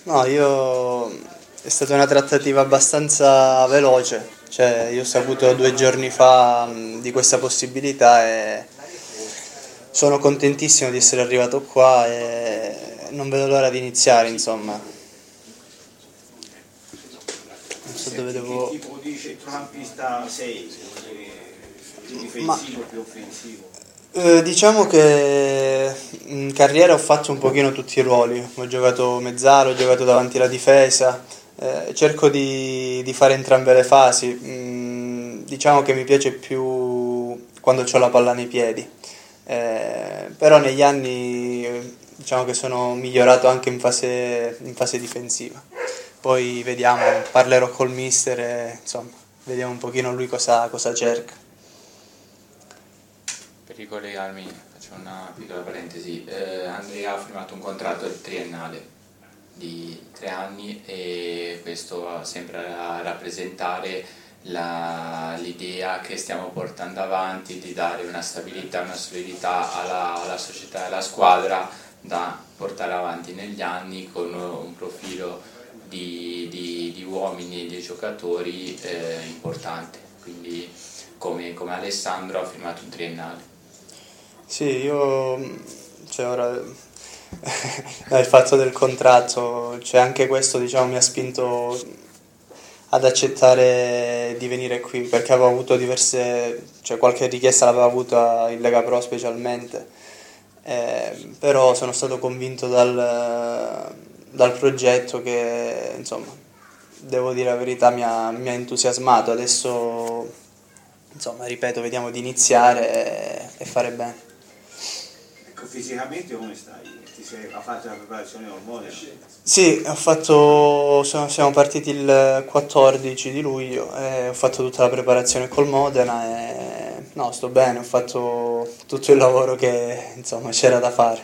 No, io è stata una trattativa abbastanza veloce, cioè io ho saputo 2 giorni fa di questa possibilità e sono contentissimo di essere arrivato qua e non vedo l'ora di iniziare, insomma. Non so dove Senti, che devo... tipo di centrocampista sei? Più Ma difensivo, più offensivo? diciamo che in carriera ho fatto un pochino tutti i ruoli, ho giocato mezzala, ho giocato davanti alla difesa, cerco di fare entrambe le fasi. Diciamo che mi piace più quando ho la palla nei piedi. Però negli anni diciamo che sono migliorato anche in fase difensiva. Poi vediamo, parlerò col mister e insomma, vediamo un pochino lui cosa cerca. Per ricollegarmi, faccio una piccola parentesi. Andrea ha firmato un contratto triennale di 3 anni e questo sembra rappresentare l'idea che stiamo portando avanti di dare una stabilità, una solidità alla società e alla squadra da portare avanti negli anni con un profilo di uomini e di giocatori importante. Quindi come Alessandro ha firmato un triennale. Sì, io, cioè ora, il fatto del contratto, cioè anche questo diciamo mi ha spinto ad accettare di venire qui perché avevo avuto cioè qualche richiesta l'avevo avuta in Lega Pro specialmente, però sono stato convinto dal progetto che insomma, devo dire la verità, mi ha entusiasmato, adesso insomma ripeto, vediamo di iniziare e fare bene. Ecco, fisicamente come stai? Ha fatto la preparazione ormonale? Sì, siamo partiti il 14 di luglio e ho fatto tutta la preparazione col Modena e no, sto bene, ho fatto tutto il lavoro che insomma c'era da fare.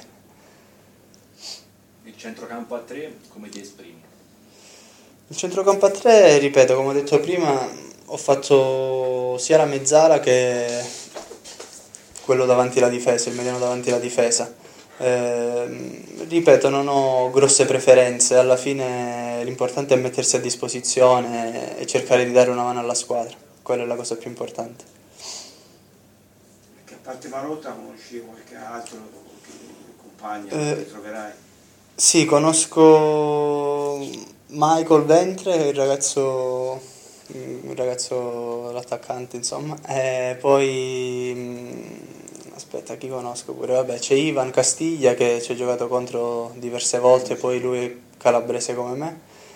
Il centrocampo a 3 come ti esprimi? Il centrocampo a 3, ripeto, come ho detto prima, ho fatto sia la mezzala che quello davanti alla difesa, il mediano davanti alla difesa. Ripeto, non ho grosse preferenze, alla fine l'importante è mettersi a disposizione e cercare di dare una mano alla squadra, quella è la cosa più importante. Che a parte Marotta conosci qualche altro compagno che Eh, troverai? sì, conosco Michael Ventre, l'attaccante insomma, e poi aspetta, chi conosco pure? Vabbè, c'è Ivan Castiglia che ci ho giocato contro diverse volte, poi lui è calabrese come me.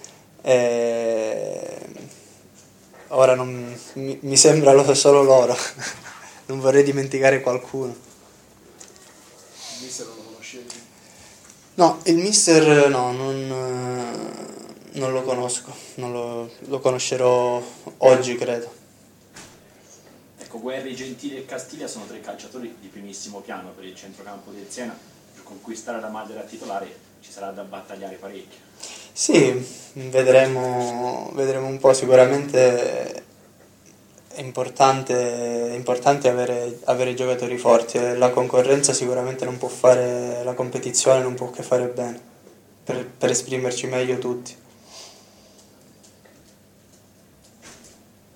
E ora mi sembra solo loro, non vorrei dimenticare qualcuno. Il mister non lo conoscevi? No, il mister no, non lo conosco, lo conoscerò oggi credo. Ecco, Guerri, Gentili e Castiglia sono 3 calciatori di primissimo piano per il centrocampo del Siena. Per conquistare la maglia da titolare ci sarà da battagliare parecchio. Sì, vedremo un po', sicuramente è importante avere giocatori forti e la concorrenza sicuramente non può fare la competizione, non può che fare bene per esprimerci meglio tutti.